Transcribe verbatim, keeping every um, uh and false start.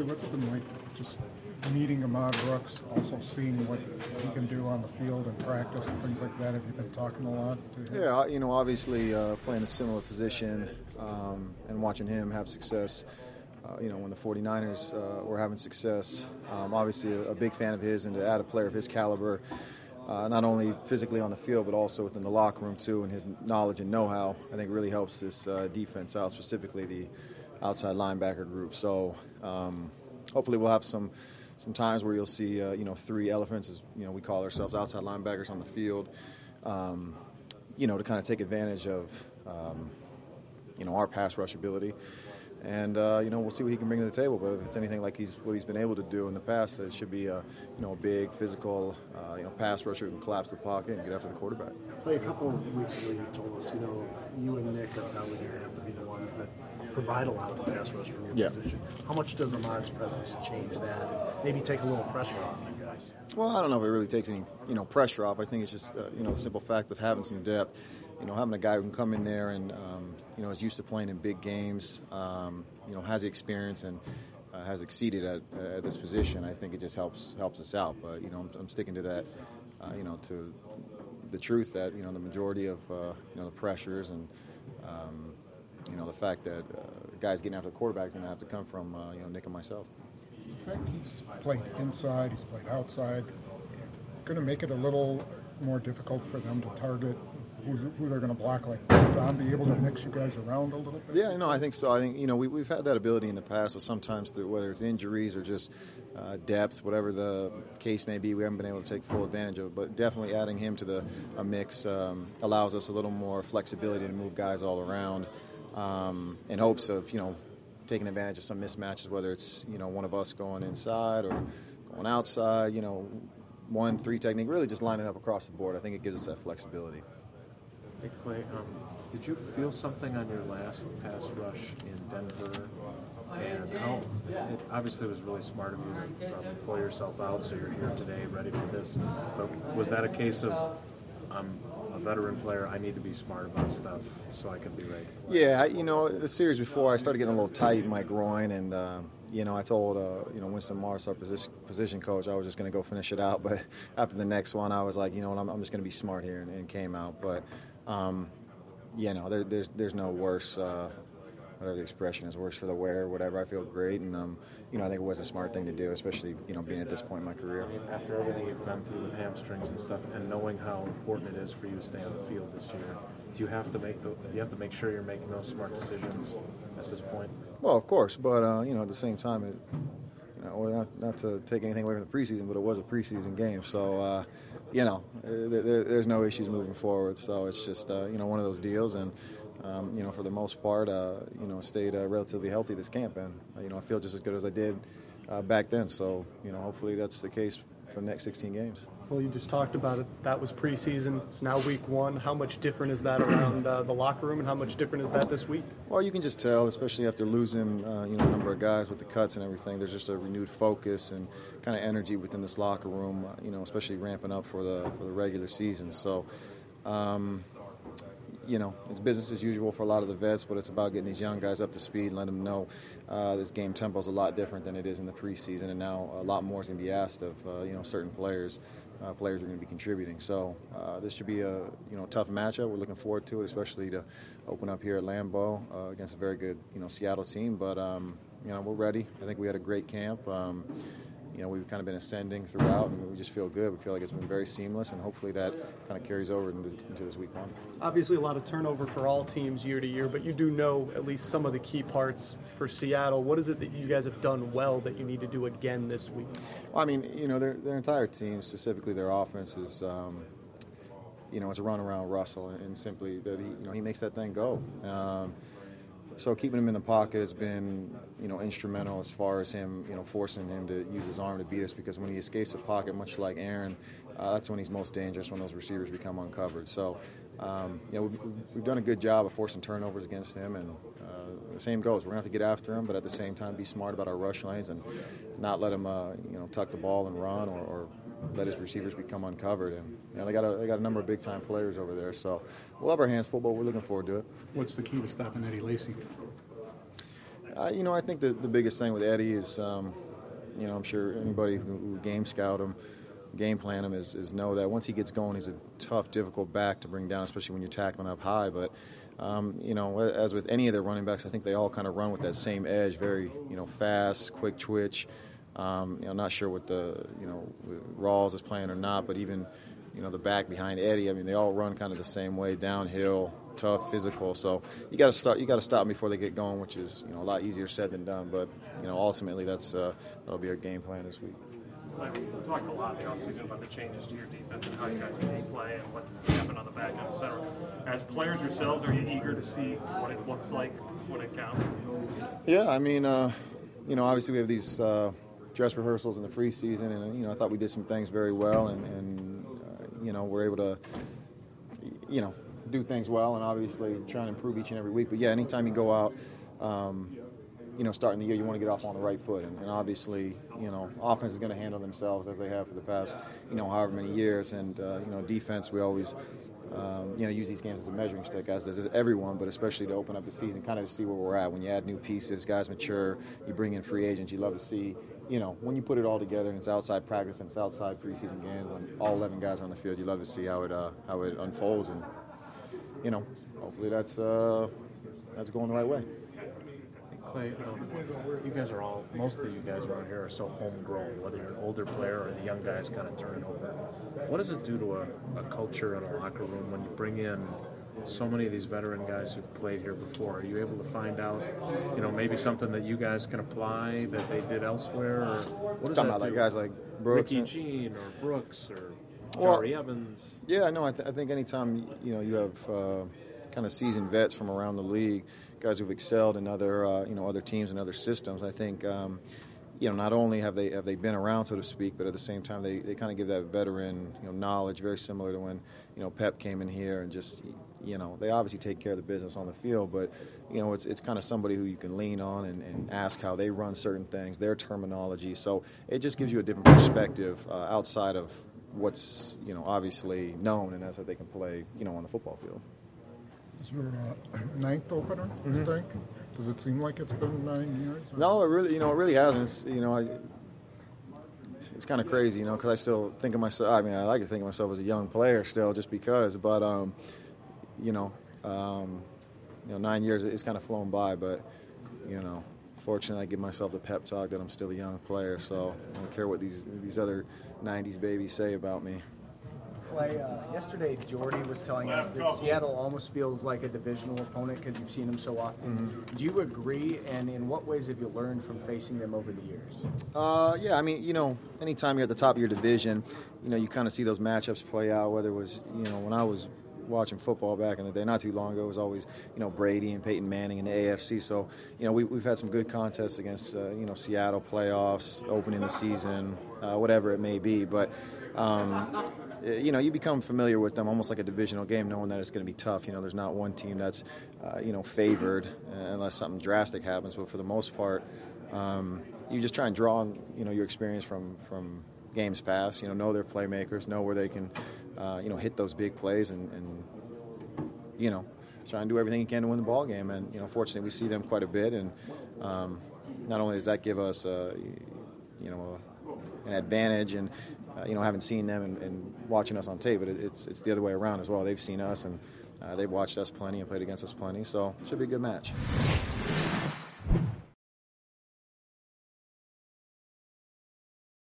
Leslie, what's it been like just meeting Ahmad Brooks, also seeing what he can do on the field and practice and things like that? Have you been talking a lot to him? Yeah, you know, obviously uh, playing a similar position um, and watching him have success. Uh, you know, when the forty-niners uh, were having success, um, obviously a, a big fan of his, and to add a player of his caliber, uh, not only physically on the field but also within the locker room too, and his knowledge and know-how, I think really helps this uh, defense out, specifically the outside linebacker group. So um, hopefully we'll have some some times where you'll see uh, you know three elephants, as you know we call ourselves, outside linebackers on the field, um, you know to kind of take advantage of um, you know our pass rush ability. And, uh, you know, we'll see what he can bring to the table. But if it's anything like he's what he's been able to do in the past, it should be a, you know, a big, physical, uh, you know, pass rusher who can collapse the pocket and get after the quarterback. Play a couple of weeks ago, you told us, you know, you and Nick are probably going to have to be the ones that provide a lot of the pass rush from your yeah. position. How much does Ahmad's presence change that and maybe take a little pressure off you guys? Well, I don't know if it really takes any, you know, pressure off. I think it's just, uh, you know, the simple fact of having some depth. You know, having a guy who can come in there and, um, you know, is used to playing in big games, um, you know, has the experience and uh, has exceeded at, uh, at this position, I think it just helps helps us out. But, you know, I'm, I'm sticking to that, uh, you know, to the truth that, you know, the majority of, uh, you know, the pressures and, um, you know, the fact that uh, guys getting after the quarterback are going to have to come from, uh, you know, Nick and myself. He's played inside, he's played outside. Going to make it a little more difficult for them to target who, who they're going to block, like Don, be able to mix you guys around a little bit? Yeah, no, I think so. I think, you know, we, we've had that ability in the past, but sometimes through, whether it's injuries or just uh, depth, whatever the case may be, we haven't been able to take full advantage of it. But definitely adding him to the a mix um, allows us a little more flexibility to move guys all around um, in hopes of, you know, taking advantage of some mismatches, whether it's, you know, one of us going inside or going outside, you know, one, three technique, really just lining up across the board. I think it gives us that flexibility. Hey, Clay, um, did you feel something on your last pass rush in Denver? And how, it obviously was really smart of you to um, pull yourself out so you're here today ready for this. But was that a case of, I'm a veteran player, I need to be smart about stuff so I can be ready? Yeah, you know, the series before I started getting a little tight in my groin, and, uh, you know, I told, uh, you know, Winston Morris, our position, position coach, I was just going to go finish it out. But after the next one, I was like, you know what, I'm, I'm just going to be smart here, and, and came out. But, um, you know, there, there's there's no worse, uh, whatever the expression is, worse for the wear, whatever. I feel great, and, um, you know, I think it was a smart thing to do, especially, you know, being at this point in my career. After everything you've been through with hamstrings and stuff, and knowing how important it is for you to stay on the field this year, do you have to make the, you have to make sure you're making those smart decisions at this point? Well, of course, but, uh, you know, at the same time, it, you know, not, not to take anything away from the preseason, but it was a preseason game, so, uh, you know, there, there's no issues moving forward. So it's just, uh, you know, one of those deals. And, um, you know, for the most part, uh, you know, stayed uh, relatively healthy this camp. And, uh, you know, I feel just as good as I did uh, back then. So, you know, hopefully that's the case for the next sixteen games. Well, you just talked about it. That was preseason. It's now week one. How much different is that around uh, the locker room, and how much different is that this week? Well, you can just tell, especially after losing, uh, you know, a number of guys with the cuts and everything. There's just a renewed focus and kind of energy within this locker room. Uh, you know, especially ramping up for the for the regular season. So, um, you know, it's business as usual for a lot of the vets, but it's about getting these young guys up to speed and letting them know uh, this game tempo is a lot different than it is in the preseason, and now a lot more is going to be asked of uh, you know certain players. Uh, players are going to be contributing. So uh, this should be a you know tough matchup. We're looking forward to it, especially to open up here at Lambeau uh, against a very good you know Seattle team. But um, you know we're ready. I think we had a great camp. Um, you know we've kind of been ascending throughout, and we just feel good. We feel like it's been very seamless, and hopefully that kind of carries over into, into this week one. Obviously, a lot of turnover for all teams year to year, but you do know at least some of the key parts for Seattle. What is it that you guys have done well that you need to do again this week? Well, I mean, you know, their their entire team, specifically their offense, is, um, you know, it's a run around Russell, and simply that he, you know, he makes that thing go. Um, so keeping him in the pocket has been, you know, instrumental as far as him, you know, forcing him to use his arm to beat us, because when he escapes the pocket, much like Aaron, uh, that's when he's most dangerous, when those receivers become uncovered. So, um, you know, we've, we've done a good job of forcing turnovers against him, and uh, the same goes. We're going to have to get after him, but at the same time be smart about our rush lanes and not let him, uh, you know, tuck the ball and run, or, or let his receivers become uncovered. And you know, they got a they got a number of big time players over there, so we'll have our hands full, but we're looking forward to it. What's the key to stopping Eddie Lacy? Uh, Uh, you know, I think the, the biggest thing with Eddie is, um, you know, I'm sure anybody who, who game scout him, game plan him is, is know that once he gets going, he's a tough, difficult back to bring down, especially when you're tackling up high. But, um, you know, as with any of their running backs, I think they all kind of run with that same edge, very, you know, fast, quick twitch. Um, you know, not sure what the, you know, Rawls is playing or not, but even, you know, the back behind Eddie, I mean, they all run kind of the same way, downhill, tough, physical. So you got to start. You got to stop them before they get going, which is, you know, a lot easier said than done. But, you know, ultimately that's uh, that'll be our game plan this week. We talked a lot in the offseason about the changes to your defense and how you guys can play and what happened on the back end, et cetera. As players yourselves, are you eager to see what it looks like when it counts? Yeah, I mean, uh, you know, obviously we have these uh, dress rehearsals in the preseason, and, you know, I thought we did some things very well, and, and uh, you know, we're able to, you know, do things well, and obviously try and improve each and every week. But, yeah, anytime you go out, um, you know, starting the year, you want to get off on the right foot. And, and obviously, you know, offense is going to handle themselves as they have for the past, you know, however many years. And, uh, you know, defense, we always, um, you know, use these games as a measuring stick, as does everyone, but especially to open up the season, kind of to see where we're at. When you add new pieces, guys mature, you bring in free agents, you love to see, you know, when you put it all together and it's outside practice and it's outside preseason games, when all eleven guys are on the field, you love to see how it, uh, how it unfolds. And, you know, hopefully that's, uh, that's going the right way. Clay, um, you guys are all, most of you guys around here are so homegrown, whether you're an older player or the young guys kind of turning over. What does it do to a, a culture in a locker room when you bring in so many of these veteran guys who've played here before? Are you able to find out, you know, maybe something that you guys can apply that they did elsewhere? Or what does Talking that about do? like guys like Brooks, Ricky and, Jean or Brooks or Well, Jari Evans? Yeah, no, I, th- I think anytime you know you have uh, kind of seasoned vets from around the league, guys who've excelled in other uh, you know other teams and other systems, I think um, you know not only have they have they been around, so to speak, but at the same time they, they kind of give that veteran you know knowledge, very similar to when you know Pep came in here, and just you know they obviously take care of the business on the field, but you know it's it's kind of somebody who you can lean on and, and ask how they run certain things, their terminology. So it just gives you a different perspective uh, outside of what's you know obviously known, and that's how they can play you know on the football field. This is your uh, ninth opener, mm-hmm. I think. Does it seem like it's been nine years? Or? No, it really, you know, it really hasn't. It's, you know, I, it's kind of crazy, you know, because I still think of myself. I mean, I like to think of myself as a young player still, just because. But, um, you know, um, you know, nine years it's kind of flown by. But, you know, fortunately, I give myself the pep talk that I'm still a young player. So I don't care what these these other nineties babies say about me. Clay, uh, yesterday Jordy was telling us that Seattle almost feels like a divisional opponent because you've seen them so often. Mm-hmm. Do you agree, and in what ways have you learned from facing them over the years? Uh, yeah, I mean, you know, anytime you're at the top of your division, you know, you kind of see those matchups play out, whether it was, you know, when I was watching football back in the day, not too long ago, it was always, you know, Brady and Peyton Manning in the A F C. So, you know, we, we've had some good contests against, uh, you know, Seattle playoffs, opening the season, uh, whatever it may be. But, um, you know, you become familiar with them almost like a divisional game, knowing that it's going to be tough. You know, there's not one team that's, uh, you know, favored uh, unless something drastic happens. But for the most part, um, you just try and draw on, you know, your experience from, from games past. You know, know their playmakers, know where they can, uh, you know, hit those big plays and, and, you know, try and do everything you can to win the ball game. And, you know, fortunately, we see them quite a bit. And um, not only does that give us, uh, you know, an advantage and, Uh, you know, haven't seen them and, and watching us on tape, but it, it's it's the other way around as well. They've seen us and uh, they've watched us plenty and played against us plenty, so it should be a good match.